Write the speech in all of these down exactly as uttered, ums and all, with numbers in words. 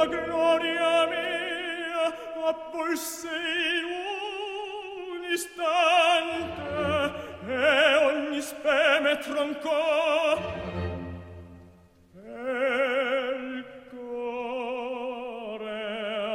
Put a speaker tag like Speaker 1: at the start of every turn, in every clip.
Speaker 1: gloria mia, avvolse in un istante e ogni speme troncò. E il cuore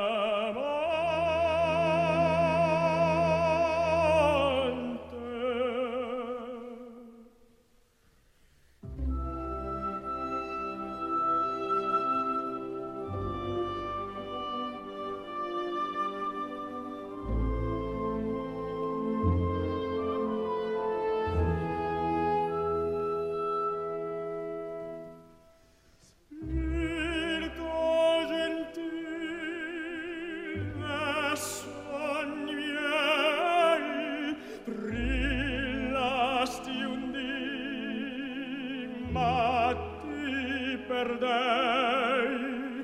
Speaker 1: perdei,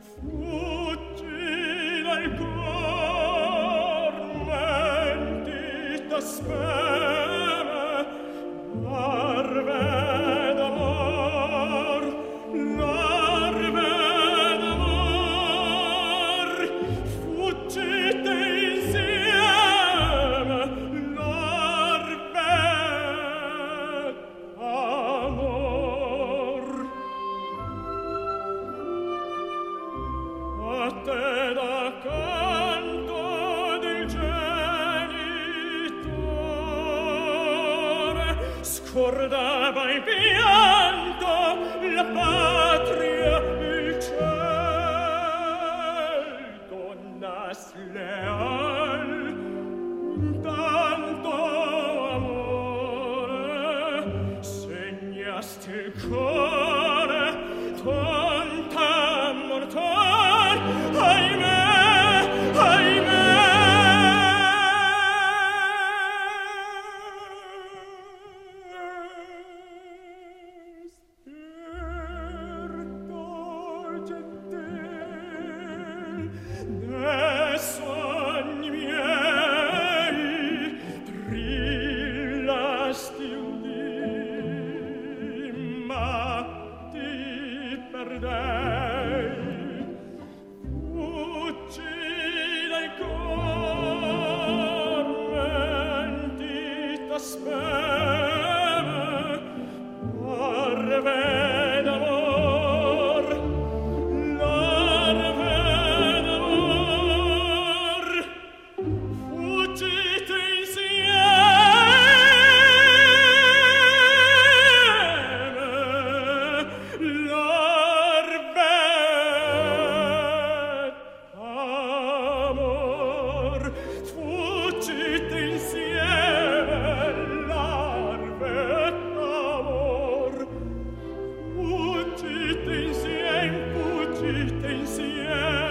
Speaker 1: fuggi dal cor, mentita speme, larve d'amor, larve d'amor, fuggite insieme, larve amor. A te da canto del genitore scordava il pianto, la patria, il ciel. Donna sleal, tanto amore, segnasti il cuore, tonta mortal, ahimè, ahimè. Spirito gentil, ne sogni miei, trillasti un dì, ma ti perdei. Fuggi dal cor, mentita speme, larve d'amor, larve d'amor, fuggite insieme, larve amor, fuggite insieme, larve amor, fuggite insieme, fuggite insieme.